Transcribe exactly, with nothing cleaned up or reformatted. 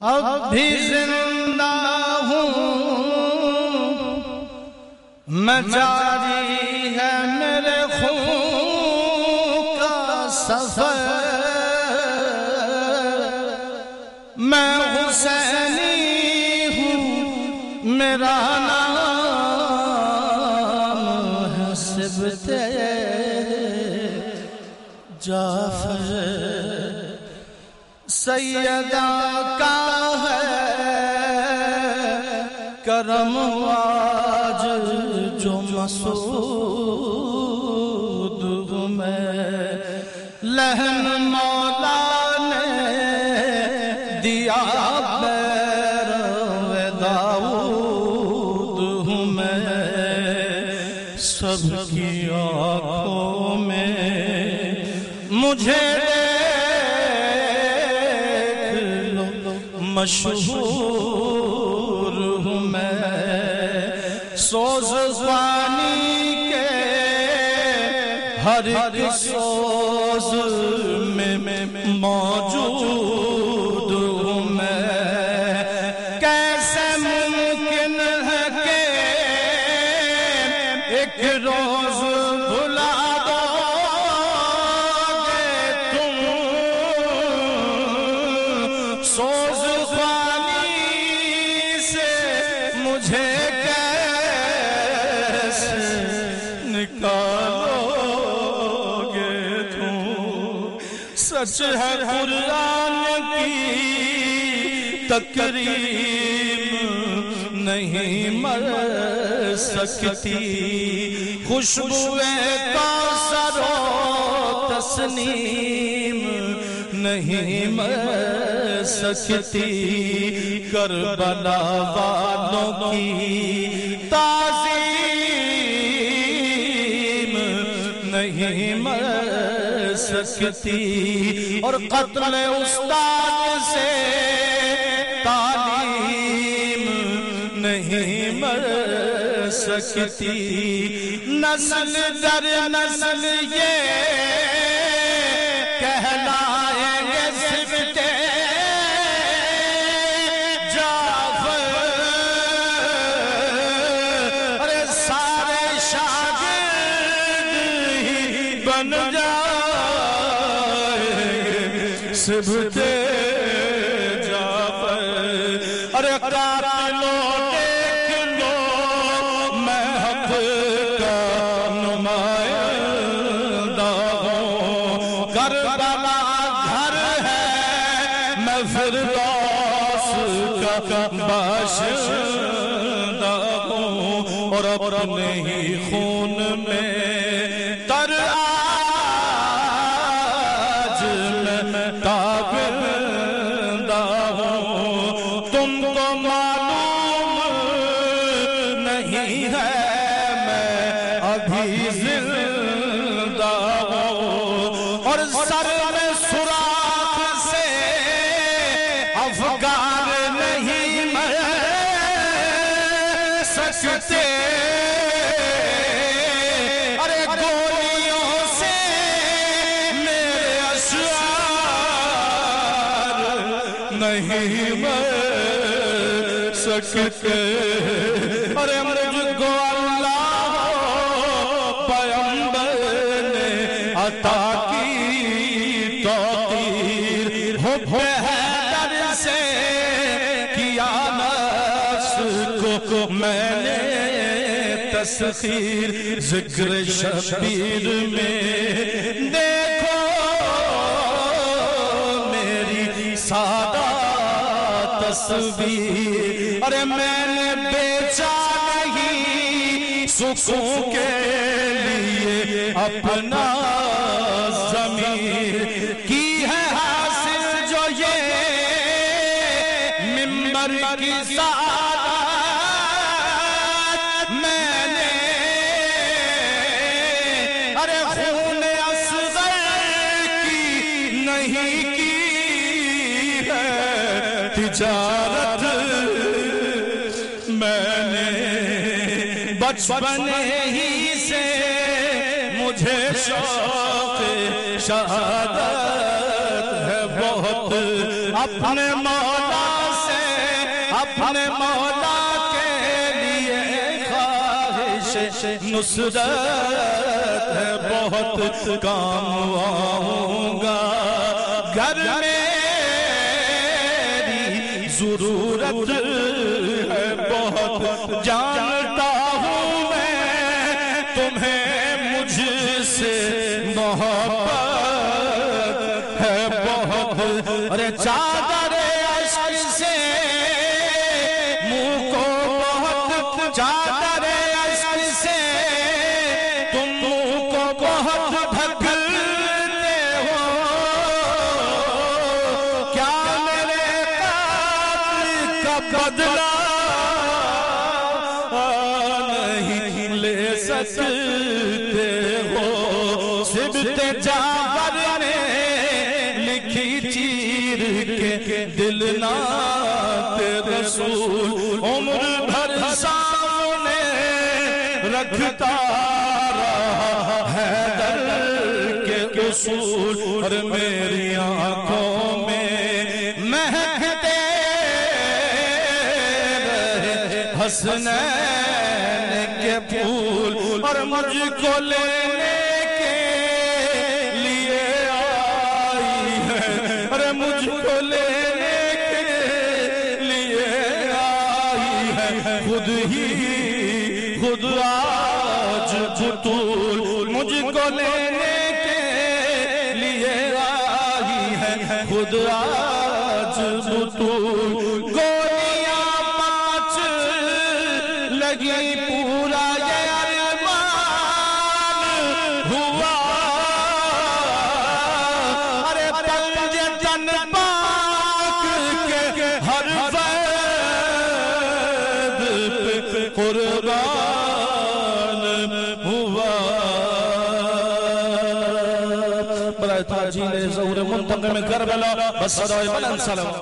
اب بھی زندہ ہوں میں، جاری ہے میرے خون کا سفر، میں حسینی ہوں میرا نام ہے سبت جعفر، سیدہ کا ہے کرم آج جو مسعود ہوں میں، لہن مولا نے دیا بیرو داؤد ہوں میں، سب کی آنکھوں میں مجھے مشہور ہوں میں، سوز خوانی کے ہر ایک سوز میں موجود ہوں میں، کیسے ممکن ہے کہ ایک روز بھلا دو گے تم، سوز مجھے کیسے نکالو گے تم، سچ ہے قرآن کی تکریم نہیں مر سکتی، خوشبو کوثر و تسنیم نہیں مر سکتی، کربلا والوں کی تعظیم نہیں مر سکتی، اور قتل استاد سے تعلیم نہیں مر سکتی، نسل در نسل یہ کہلائیں گے سبت جعفر، ارے سارے شاگرد ہی بن جائیں سبت جعفر، ارے قاتلو دیکھ لو میں حق کا نمائندہ ہوں، کربلا گھر ہے میں فردوس کا باشندہ ہوں، اور اپنے ہی خون میں تر آج میں تابندہ ہوں، تم کو معلوم نہیں ہے میں ابھی زندہ ہوں، اور سر میں سوراخ سے افغان نہیں مر سکتے، ارے گولیوں سے میرے اشعار نہیں مر سکتے، ارے مجھ کو اللہ پیغمبر نے عطا کی توقیر، حب حیدر سے کیا نفس کو میں نے تسخیر، ذکر شبیر میں دیکھو میری سادہ تصویر، ارے میں نے بیچا نہیں سکون کے لیے اپنا ضمیر، کی ہے حاصل جو یہ منبر کی سعادت، میں نے ارے خون اصغر کی نہیں کی ہے تجارت، میں نے بچپن ہی سے مجھے شوق شہادت ہے بہت، اپنے مولا اپنے مولا کے لیے خواہش نصرت ہے بہت کام آؤں گا گھر میری ضرورت ہے بہت جانتا ہوں میں تمہیں مجھ سے محبت ہے بہت ارے چادر عشق سے منہ کو بہت چادر عشق سے تم منہ کو بہت ڈھکتے ہو کیا میرے قاتل کا بدلہ نہیں لے سکتے ہو سبت جعفر نے لکھی چیر کے دل نعت رسول عمر بھر سامنے رکھتا رہا حیدر کے اصول اور میری آنکھوں میں مہکتے رہے حسنین کے پھول اور مجھ کو لینے کے لیے آئی ہے اور مجھ کو لینے کے لیے آئی ہے خود ہی خود آج بطول مجھ کو لینے کے لیے آئی ہے خود آج بطول گولیاں پانچ لگی پورا یہ ارمان ہوا ارے پنج تن پاک کے ہر فرد پہ قربان ہوا برائے تاجیل ظہور منتقم کربلا بس صدای بلند سلام